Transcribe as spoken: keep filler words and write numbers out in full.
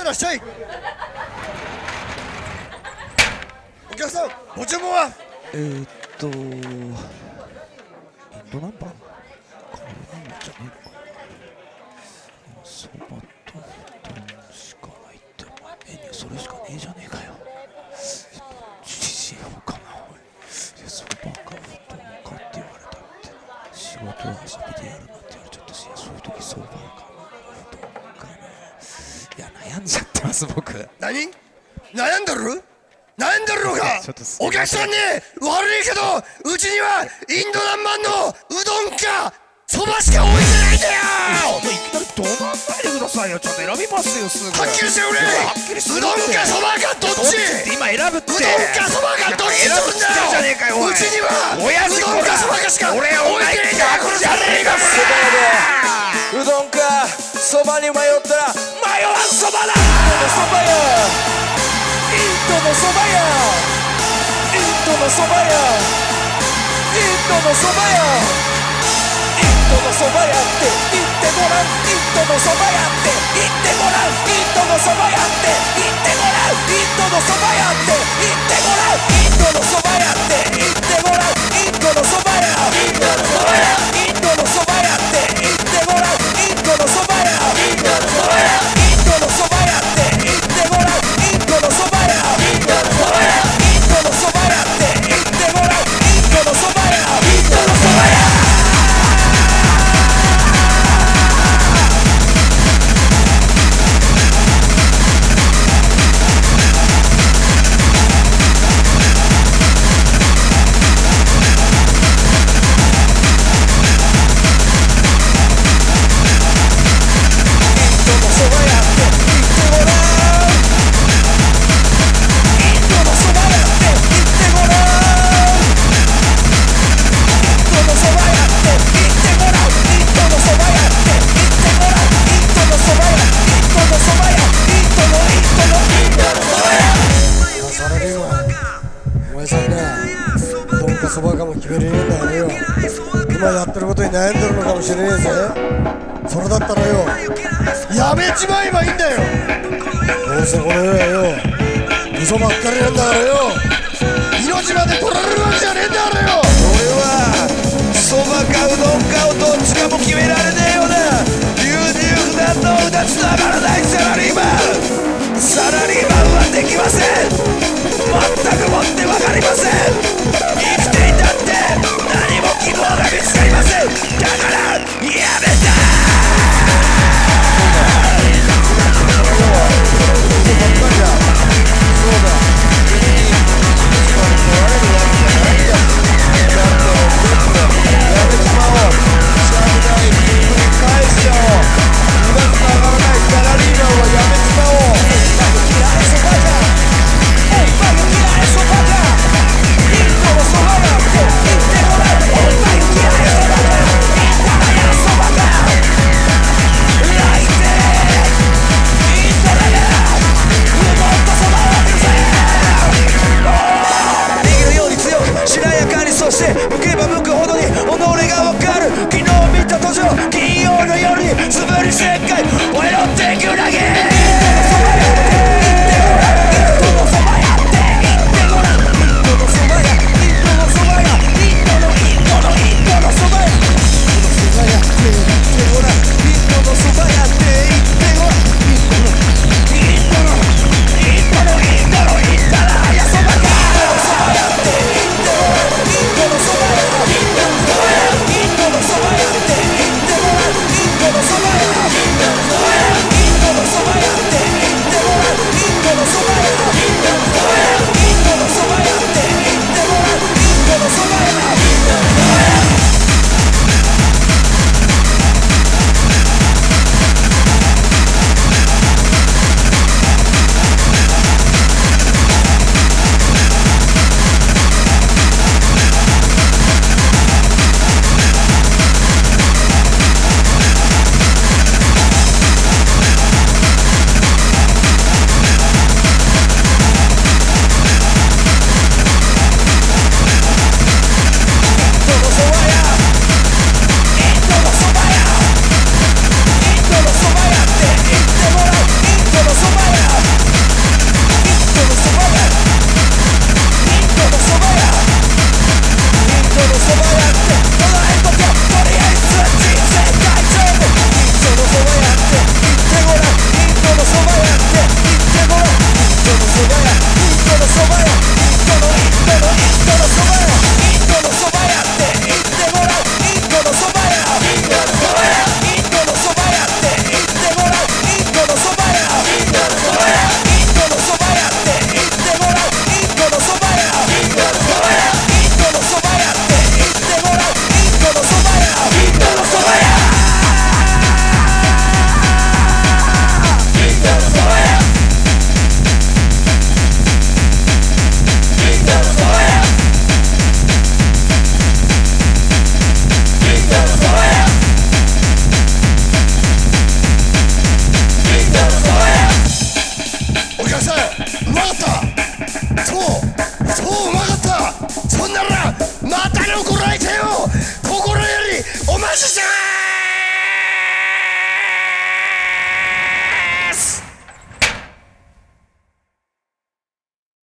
らっしゃい。お客さんご注文は？ えーっとインドナンバーこれなんじゃねえのかな。そばとうどんしかないってお前メニューそれしかねえじゃねえかよ。どっちにしようかな。おいそばかうどんかって言われたって仕事は遊びでやるなんて言われちゃったし、そういう時そばかうどんかな。いや悩んじゃってます僕。 何悩んでる悩んでるのか。お客さんね、悪いけどうちにはインドナンバンのうどんかそばしか置いてないんだよ。 いきなり怒鳴んないでくださいよ。ちょっと選びますよすぐ。 はっきりしてくれ。うどんかそばかどっち。 今選ぶって。 うどんかそばかどっちなんだよ。うちにはうどんかそばかしか置いてないんだよ。じゃねえかうどんかそばに迷ったら迷わんそばだ。インドのそばやインドのそばやインドのそばやインドのそばやって言ってごらん。インドのそばやって言ってごらん。インドのそばやって言ってごらん。インドのそばやって言ってごらん。インドのそばやって言ってごらん。インドのそばやインドのそばやインドのそばやって言ってごらん。インドのそばやインドのそばやインドのそばやって言ってごらん。インドのそばやインドのそばやインドのそばやって言ってごらん。インドのそばやインドのそばやそばかも決めれねえんだからよ。今やってることに悩んでるのかもしれねえぜ。それだったらよやめちまえばいいんだよ。どうせこの世はよ嘘ばっかりなんだからよ。命まで取られるわけじゃねえんだからよ。 俺はそばかうどんかをどっちかも決められねえような優柔不断のうだつながらないサラリーマン。サラリーマンはできません。全くもって分かりません。生きていたって何も希望が見つかりません。